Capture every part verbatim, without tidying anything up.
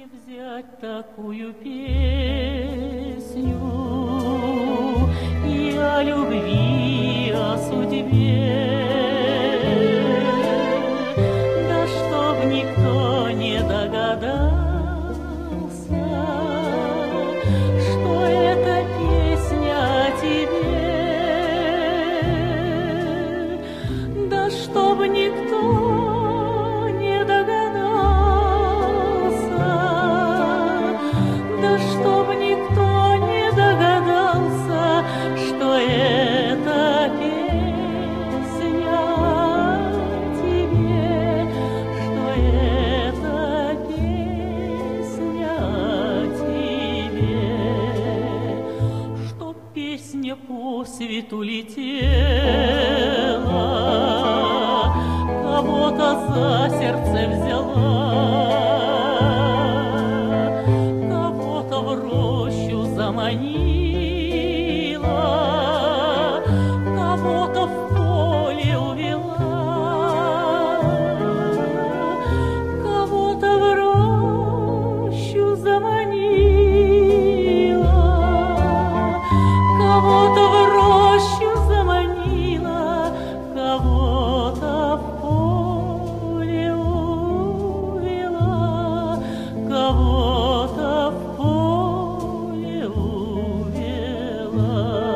мне взять такую песню и о любви, о судьбе, да чтоб никто не догадался, что это песня о тебе, да чтоб никто не догадался, да чтоб никто не догадался, что это песня о тебе, что это песня о тебе, что песня по свету летела, кого-то за сердце взяла, кого-то в рощу заманила, кого-то в поле увела, кого-то в рощу заманила, кого-то в рощу заманила, кого-то в поле увела, кого-то в поле увела.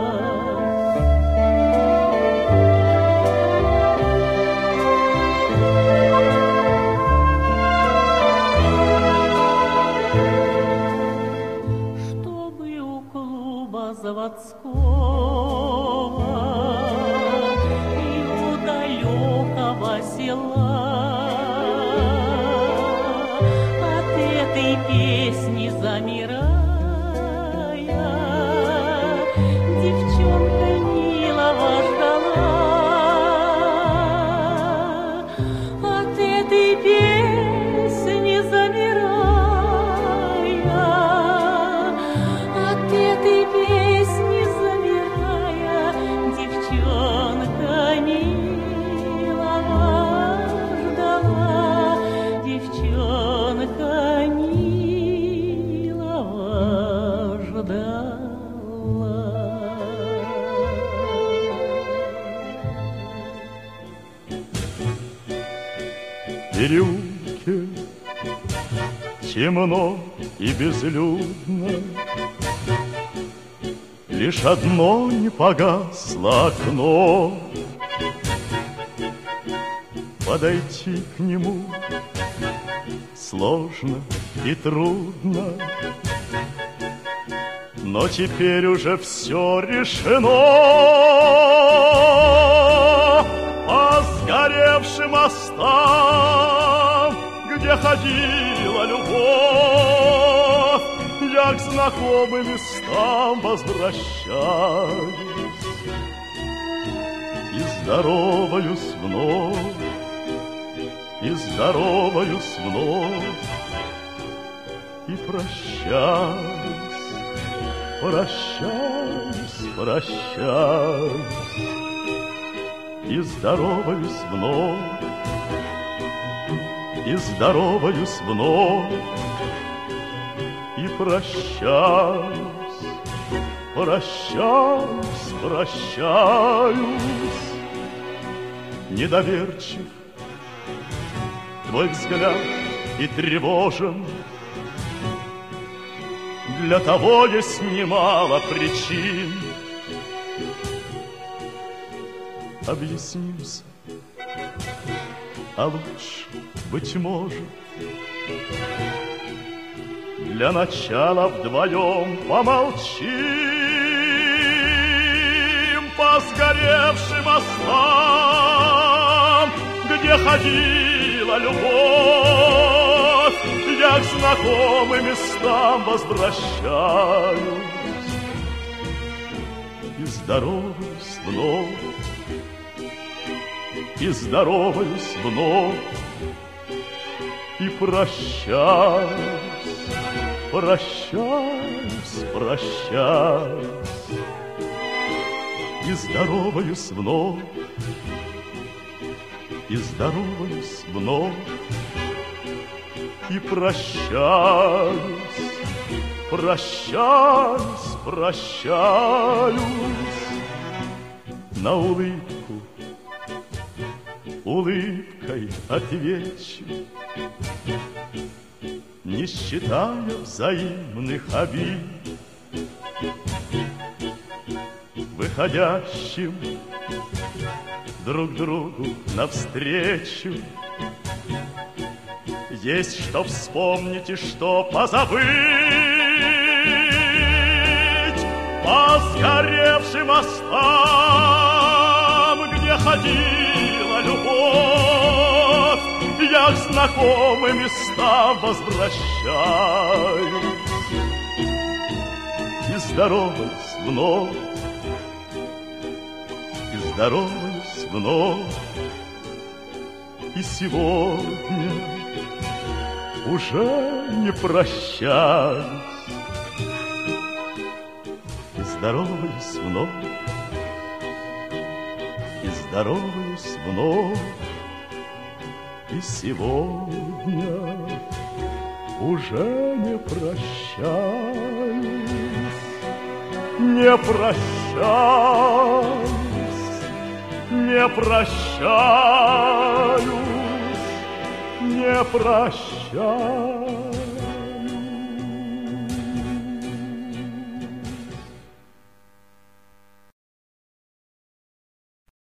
Чтобы у клуба заводского и у далекого села от этой песни замирая, девчонка милого ждала, от этой песни замирая, от этой песни замирая, девчонка милого ждала, девчонка милого ждала. В переулке темно и безлюдно, лишь одно не погасло окно. Подойти к нему сложно и трудно, но теперь уже все решено. По сгоревшим мостам, где ходила любовь, я к знакомым местам возвращаюсь и здороваюсь вновь, и здороваюсь вновь, и прощаюсь, прощаюсь, прощаюсь, и здороваюсь вновь, и здороваюсь вновь, и прощаюсь, прощаюсь, прощаюсь. Недоверчив твой взгляд и тревожен, для того есть немало причин. Объяснимся, а лучше, быть может, для начала вдвоем помолчим по сгоревшим мостам, где ходила любовь. Я к знакомым местам возвращаюсь и здороваюсь вновь, и здороваюсь вновь, и прощаюсь, прощаюсь, прощаюсь, и здороваюсь вновь, и здороваюсь вновь, и прощаюсь, прощаюсь, прощаюсь. На улыбку улыбкой отвечу, не считая взаимных обид, выходящим друг другу навстречу. Есть что вспомнить и что позабыть. По сгоревшим мостам, где ходила любовь, я к знакомым местам возвращаюсь и здороваюсь вновь, и здороваюсь вновь. И сегодня уже не прощаюсь, и здороваюсь вновь, и здороваюсь вновь. И сегодня уже не прощаюсь, не прощаюсь, не прощаюсь, не прощаюсь.